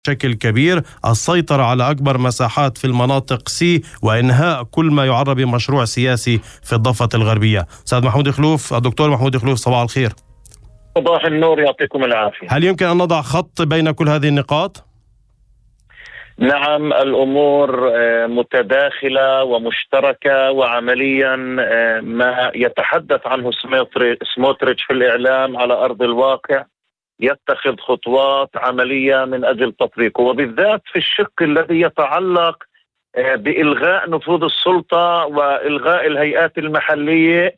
بشكل كبير السيطرة على أكبر مساحات في المناطق سي وإنهاء كل ما يعرب بمشروع سياسي في الضفة الغربية. أستاذ محمود خلوف، الدكتور محمود خلوف، صباح الخير. صباح النور، يعطيكم العافية. هل يمكن أن نضع خط بين كل هذه النقاط؟ نعم، الأمور متداخلة ومشتركة، وعمليا ما يتحدث عنه سموتريتش في الإعلام على أرض الواقع يتخذ خطوات عملية من أجل تطبيقه، وبالذات في الشق الذي يتعلق بإلغاء نفوذ السلطة وإلغاء الهيئات المحلية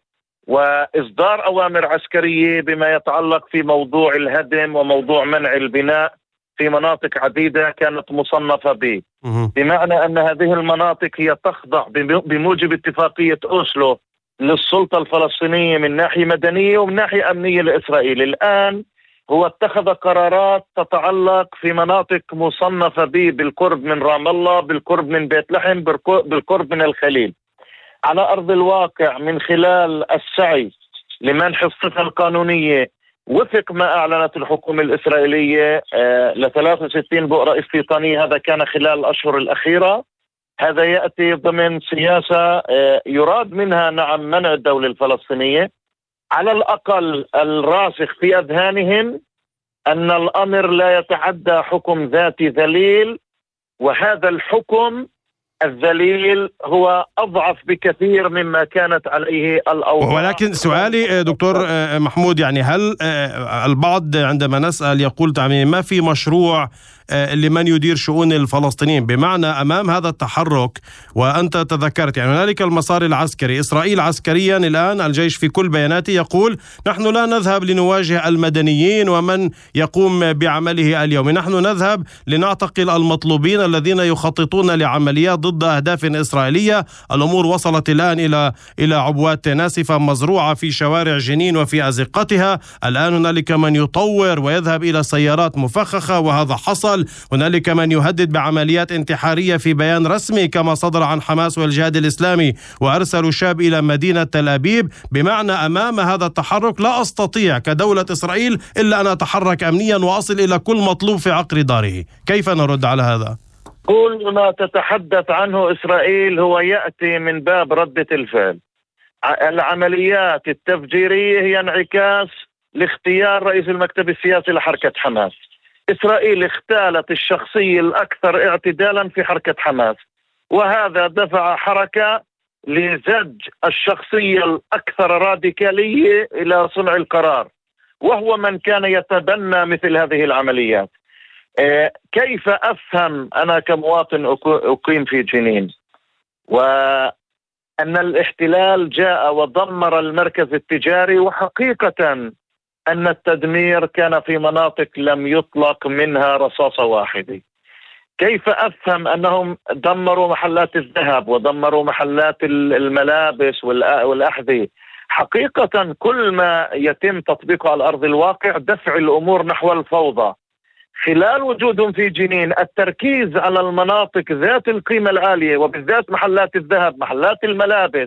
وإصدار أوامر عسكرية بما يتعلق في موضوع الهدم وموضوع منع البناء في مناطق عديدة كانت مصنفة به، بمعنى أن هذه المناطق هي تخضع بموجب اتفاقية أوسلو للسلطة الفلسطينية من ناحية مدنية ومن ناحية أمنية لإسرائيل. الآن هو اتخذ قرارات تتعلق في مناطق مصنفة به بالقرب من رام الله، بالقرب من بيت لحم، بالقرب من الخليل. على أرض الواقع من خلال السعي لمنح الصفة القانونية وفق ما أعلنت الحكومة الإسرائيلية ل 63 بؤرة استيطانية، هذا كان خلال الأشهر الأخيرة. هذا يأتي ضمن سياسة يراد منها نعم منع الدولة الفلسطينية. على الأقل الراسخ في أذهانهم أن الأمر لا يتعدى حكم ذاتي ذليل، وهذا الحكم الذليل هو أضعف بكثير مما كانت عليه الأوضاع. ولكن سؤالي دكتور محمود، يعني هل البعض عندما نسأل يقول ما في مشروع لمن يدير شؤون الفلسطينيين، بمعنى أمام هذا التحرك، وأنت تذكرت يعني هنالك المسار العسكري، إسرائيل عسكريا الآن الجيش في كل بياناته يقول نحن لا نذهب لنواجه المدنيين ومن يقوم بعمله اليوم، نحن نذهب لنعتقل المطلوبين الذين يخططون لعمليات ضد أهداف إسرائيلية. الأمور وصلت الآن إلى عبوات ناسفة مزروعة في شوارع جنين وفي أزقتها. الآن هنالك من يطور ويذهب إلى سيارات مفخخة وهذا حصل. هنالك من يهدد بعمليات انتحارية في بيان رسمي كما صدر عن حماس والجهاد الإسلامي، وأرسلوا شاب إلى مدينة تل أبيب. بمعنى أمام هذا التحرك لا أستطيع كدولة إسرائيل إلا أن أتحرك أمنيا وأصل إلى كل مطلوب في عقر داره. كيف نرد على هذا؟ كل ما تتحدث عنه إسرائيل هو يأتي من باب ردة الفعل. العمليات التفجيرية هي انعكاس لاختيار رئيس المكتب السياسي لحركة حماس. إسرائيل اختالت الشخصية الأكثر اعتدالا في حركة حماس، وهذا دفع حركة لزج الشخصية الأكثر راديكالية إلى صنع القرار، وهو من كان يتبنى مثل هذه العمليات. كيف أفهم أنا كمواطن أقيم في جنين وأن الاحتلال جاء ودمر المركز التجاري، وحقيقة أن التدمير كان في مناطق لم يطلق منها رصاصة واحدة؟ كيف أفهم أنهم دمروا محلات الذهب ودمروا محلات الملابس والأحذية؟ حقيقة كل ما يتم تطبيقه على أرض الواقع دفع الأمور نحو الفوضى. خلال وجودهم في جنين التركيز على المناطق ذات القيمة العالية وبالذات محلات الذهب، محلات الملابس،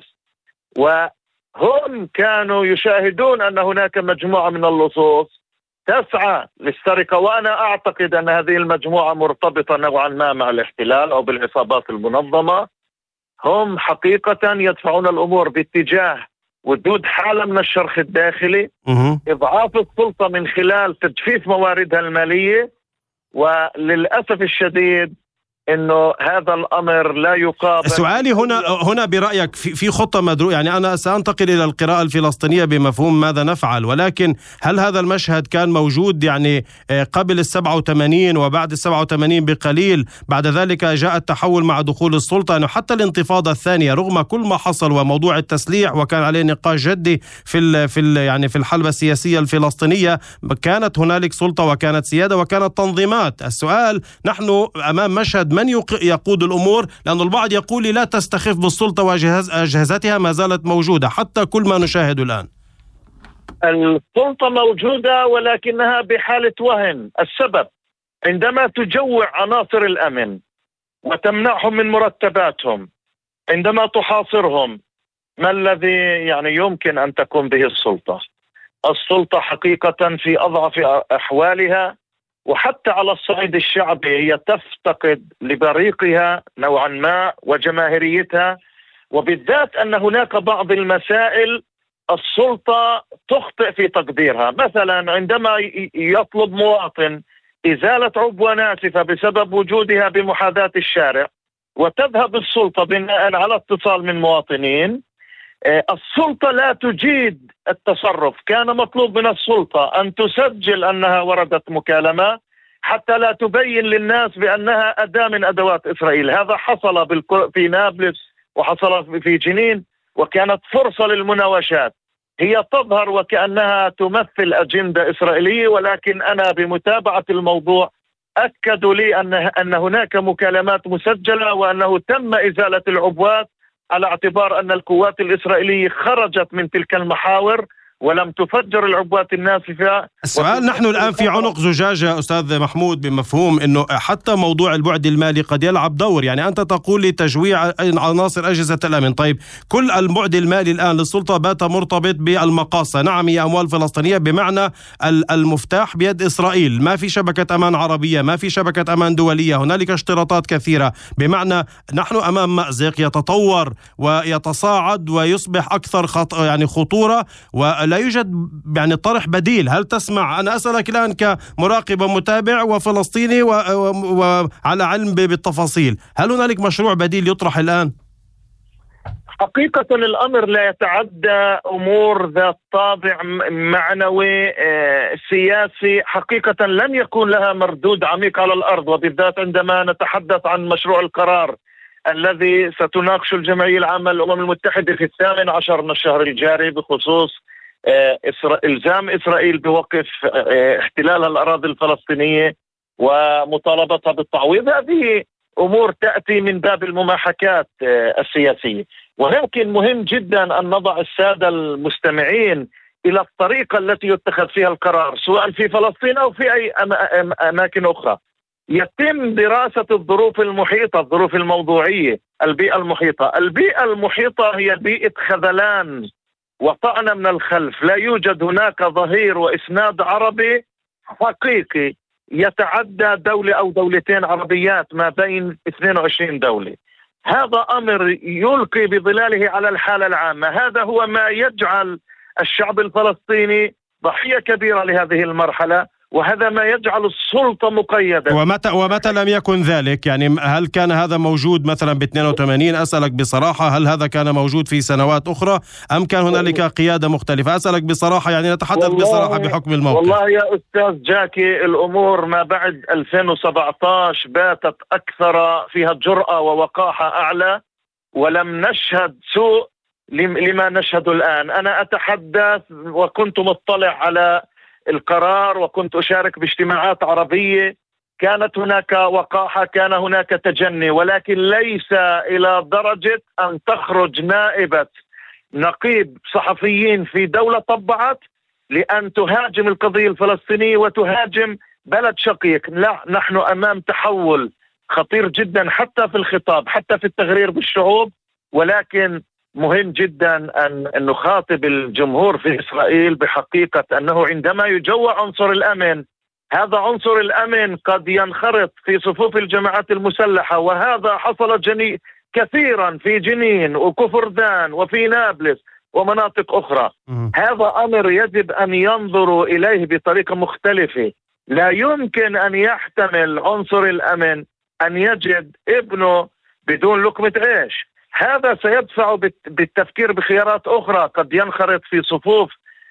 وهم كانوا يشاهدون أن هناك مجموعة من اللصوص تسعى للسرقة، وأنا أعتقد أن هذه المجموعة مرتبطة نوعا ما مع الاحتلال أو بالعصابات المنظمة. هم حقيقة يدفعون الأمور باتجاه وجود حالة من الشرخ الداخلي، إضعاف السلطة من خلال تجفيف مواردها المالية، وللأسف الشديد إنه هذا الأمر لا يقابل. سؤالي هنا برأيك في خطة مدروسة؟ يعني أنا سأنتقل إلى القراءة الفلسطينية بمفهوم ماذا نفعل، ولكن هل هذا المشهد كان موجود يعني قبل 87 وبعد 87 بقليل؟ بعد ذلك جاء التحول مع دخول السلطة، أنه حتى الانتفاضة الثانية رغم كل ما حصل وموضوع التسليح وكان عليه نقاش جدي في الحلبة السياسية الفلسطينية، كانت هنالك سلطة وكانت سيادة وكانت تنظيمات. السؤال نحن أمام مشهد من يقود الأمور؟ لأن البعض يقول لا تستخف بالسلطة وأجهزتها ما زالت موجودة حتى كل ما نشاهد الآن. السلطة موجودة ولكنها بحالة وهن. السبب عندما تجوع عناصر الأمن وتمنعهم من مرتباتهم، عندما تحاصرهم، ما الذي يعني يمكن أن تكون به السلطة؟ السلطة حقيقة في أضعف أحوالها وحتى على الصعيد الشعبي هي تفتقد لبريقها نوعا ما وجماهيريتها، وبالذات أن هناك بعض المسائل السلطة تخطئ في تقديرها. مثلا عندما يطلب مواطن إزالة عبوة ناسفة بسبب وجودها بمحاذاة الشارع، وتذهب السلطة بناء على اتصال من مواطنين، السلطة لا تجيد التصرف. كان مطلوب من السلطة أن تسجل أنها وردت مكالمة حتى لا تبين للناس بأنها أداة من أدوات إسرائيل. هذا حصل في نابلس وحصل في جنين، وكانت فرصة للمناوشات. هي تظهر وكأنها تمثل أجندة إسرائيلية، ولكن أنا بمتابعة الموضوع أكدوا لي أن هناك مكالمات مسجلة، وأنه تم إزالة العبوات على اعتبار أن القوات الإسرائيلية خرجت من تلك المحاور ولم تفجر العبوات الناسفة. السؤال، نحن الآن في عنق زجاجة أستاذ محمود، بمفهوم أنه حتى موضوع البعد المالي قد يلعب دور. يعني أنت تقول لي تجويع عناصر أجهزة الأمن، طيب كل البعد المالي الآن للسلطة بات مرتبط بالمقاصة. نعم هي أموال فلسطينية، بمعنى المفتاح بيد إسرائيل، ما في شبكة أمان عربية، ما في شبكة أمان دولية، هنالك اشتراطات كثيرة، بمعنى نحن أمام مأزق يتطور ويتصاعد ويصبح أكثر خطورة، ولا يوجد يعني طرح بديل. هل تسمع؟ أنا أسألك الآن كمراقب ومتابع وفلسطيني وعلى علم بالتفاصيل، هل هنالك مشروع بديل يطرح الآن؟ حقيقة الأمر لا يتعدى أمور ذات طابع معنوي سياسي. حقيقة لن يكون لها مردود عميق على الأرض، وبالذات عندما نتحدث عن مشروع القرار الذي ستناقش الجمعية العامة للأمم المتحدة في 18 من الشهر الجاري بخصوص إلزام إسرائيل بوقف احتلال الأراضي الفلسطينية ومطالبتها بالتعويض. هذه أمور تأتي من باب المماحكات السياسية، ولكن مهم جدا أن نضع السادة المستمعين إلى الطريقة التي يتخذ فيها القرار، سواء في فلسطين أو في أي أماكن أخرى. يتم دراسة الظروف المحيطة، الظروف الموضوعية، البيئة المحيطة. البيئة المحيطة هي بيئة خذلان وطعنة من الخلف. لا يوجد هناك ظهير وإسناد عربي حقيقي يتعدى دولة أو دولتين عربيات ما بين 22 دولة. هذا أمر يلقي بظلاله على الحالة العامة. هذا هو ما يجعل الشعب الفلسطيني ضحية كبيرة لهذه المرحلة، وهذا ما يجعل السلطة مقيدة. ومتى لم يكن ذلك؟ يعني هل كان هذا موجود مثلا ب 82؟ أسألك بصراحة، هل هذا كان موجود في سنوات أخرى أم كان هنالك قيادة مختلفة؟ أسألك بصراحة، يعني نتحدث بصراحة بحكم الموقف. والله يا أستاذ جاكي، الأمور ما بعد 2017 باتت أكثر فيها الجرأة ووقاحة أعلى، ولم نشهد سوء لما نشهد الآن. أنا أتحدث وكنت مطلع على القرار وكنت أشارك باجتماعات عربية، كانت هناك وقاحة، كان هناك تجني، ولكن ليس إلى درجة أن تخرج نائبة نقيب صحفيين في دولة طبعت لأن تهاجم القضية الفلسطينية وتهاجم بلد شقيق. لا، نحن أمام تحول خطير جدا حتى في الخطاب، حتى في التغرير بالشعوب. ولكن مهم جدا أن نخاطب الجمهور في إسرائيل بحقيقة أنه عندما يجوع عنصر الأمن، هذا عنصر الأمن قد ينخرط في صفوف الجماعات المسلحة، وهذا حصل كثيرا في جنين وكفردان وفي نابلس ومناطق أخرى. هذا أمر يجب أن ينظروا إليه بطريقة مختلفة. لا يمكن أن يحتمل عنصر الأمن أن يجد ابنه بدون لقمة عيش. هذا سيدفع بالتفكير بخيارات أخرى، قد ينخرط في صفوف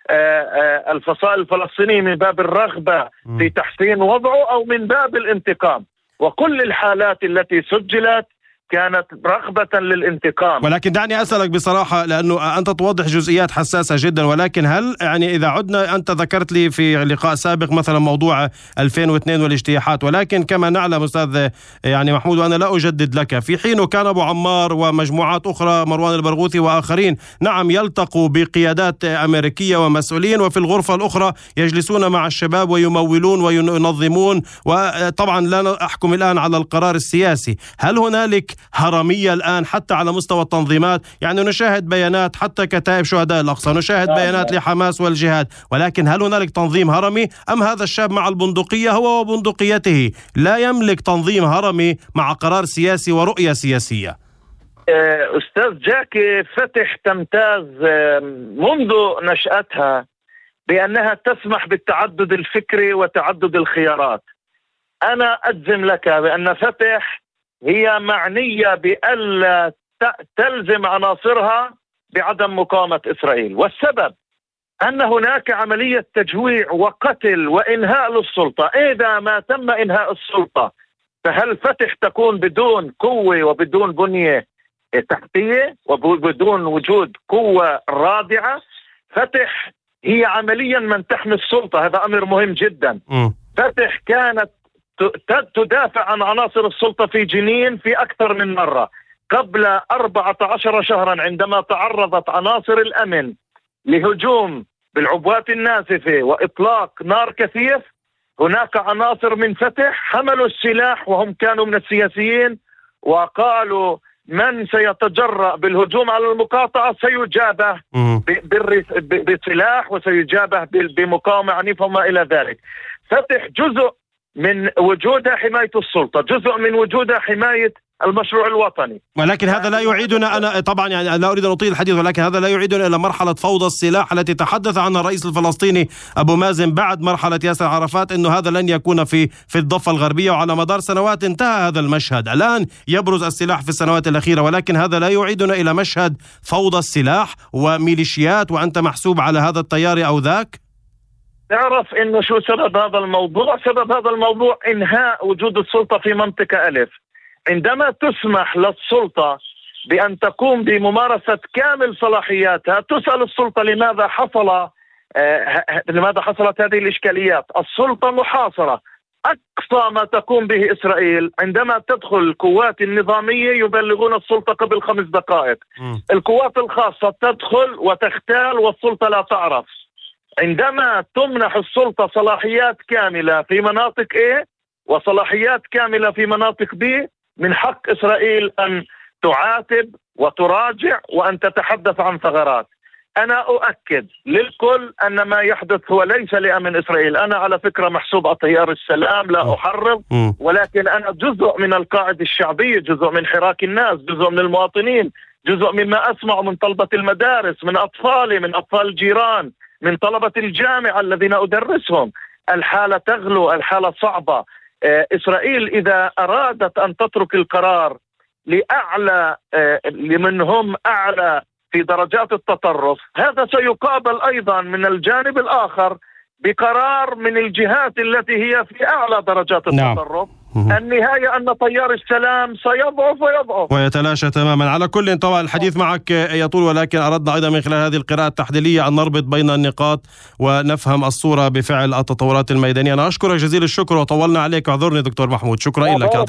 الفصائل الفلسطينية من باب الرغبة في تحسين وضعه أو من باب الانتقام. وكل الحالات التي سجلت كانت رغبة للانتقام. ولكن دعني أسألك بصراحة، لأنه أنت توضح جزئيات حساسة جدا، ولكن هل يعني إذا عدنا، أنت ذكرت لي في لقاء سابق مثلا موضوع 2002 والاجتياحات، ولكن كما نعلم أستاذ يعني محمود، وأنا لا أجدد لك، في حين كان أبو عمار ومجموعات أخرى، مروان البرغوثي وآخرين، نعم يلتقوا بقيادات أمريكية ومسؤولين، وفي الغرفة الأخرى يجلسون مع الشباب ويمولون وينظمون. وطبعا لا أحكم الآن على القرار السياسي. هل هنالك هرمية الآن حتى على مستوى التنظيمات، يعني نشاهد بيانات حتى كتائب شهداء الأقصى، نشاهد بيانات لحماس والجهاد، ولكن هل هنالك تنظيم هرمي أم هذا الشاب مع البندقية هو وبندقيته لا يملك تنظيم هرمي مع قرار سياسي ورؤية سياسية؟ أستاذ جاكي، فتح تمتاز منذ نشأتها بأنها تسمح بالتعدد الفكري وتعدد الخيارات. أنا أجزم لك بأن فتح هي معنية بألا تلزم عناصرها بعدم مقاومة إسرائيل، والسبب أن هناك عملية تجويع وقتل وإنهاء للسلطة. إذا ما تم إنهاء السلطة فهل فتح تكون بدون قوة وبدون بنية تحتية وبدون وجود قوة رادعة؟ فتح هي عمليا من تحمي السلطة، هذا أمر مهم جدا. فتح كانت تدافع عن عناصر السلطة في جنين في أكثر من مرة. قبل 14 شهرا عندما تعرضت عناصر الأمن لهجوم بالعبوات الناسفة وإطلاق نار كثيف، هناك عناصر من فتح حملوا السلاح وهم كانوا من السياسيين وقالوا من سيتجرأ بالهجوم على المقاطعة سيجابه بسلاح وسيجابه بمقاومة عنيفة وما إلى ذلك. فتح جزء من وجودها حماية السلطة، جزء من وجودها حماية المشروع الوطني، ولكن هذا لا يعيدنا، أنا طبعا يعني لا أريد أن أطيل الحديث، ولكن هذا لا يعيدنا إلى مرحلة فوضى السلاح التي تحدث عنها الرئيس الفلسطيني أبو مازن بعد مرحلة ياسر عرفات، أنه هذا لن يكون في الضفة الغربية، وعلى مدار سنوات انتهى هذا المشهد. الآن يبرز السلاح في السنوات الأخيرة، ولكن هذا لا يعيدنا إلى مشهد فوضى السلاح وميليشيات وأنت محسوب على هذا التيار أو ذاك. تعرف إنه شو سبب هذا الموضوع؟ سبب هذا الموضوع إنهاء وجود السلطة في منطقة ألف. عندما تسمح للسلطة بأن تقوم بممارسة كامل صلاحياتها، تسأل السلطة لماذا حصلت هذه الإشكاليات؟ السلطة محاصرة. أقصى ما تقوم به إسرائيل عندما تدخل القوات النظامية يبلغون السلطة قبل 5 دقائق. القوات الخاصة تدخل وتختال والسلطة لا تعرف. عندما تمنح السلطة صلاحيات كاملة في مناطق A وصلاحيات كاملة في مناطق B، من حق إسرائيل أن تعاتب وتراجع وأن تتحدث عن ثغرات. أنا أؤكد للكل أن ما يحدث هو ليس لأمن إسرائيل. أنا على فكرة محسوب على تيار السلام، لا أحرض، ولكن أنا جزء من القاعدة الشعبية، جزء من حراك الناس، جزء من المواطنين، جزء مما أسمع من طلبة المدارس، من أطفالي، من أطفال الجيران، من طلبة الجامعة الذين أدرسهم. الحالة تغلو، الحالة صعبة. إسرائيل إذا أرادت أن تترك القرار لمن هم أعلى في درجات التطرف، هذا سيقابل أيضا من الجانب الآخر بقرار من الجهات التي هي في أعلى درجات التطرف. النهاية أن تيار السلام سيضعف ويتلاشى تماما. على كل طبعا الحديث معك يطول، ولكن أردنا أيضا من خلال هذه القراءة التحليلية أن نربط بين النقاط ونفهم الصورة بفعل التطورات الميدانية. أنا أشكرك جزيل الشكر وطولنا عليك، اعذرني دكتور محمود، شكرا لك.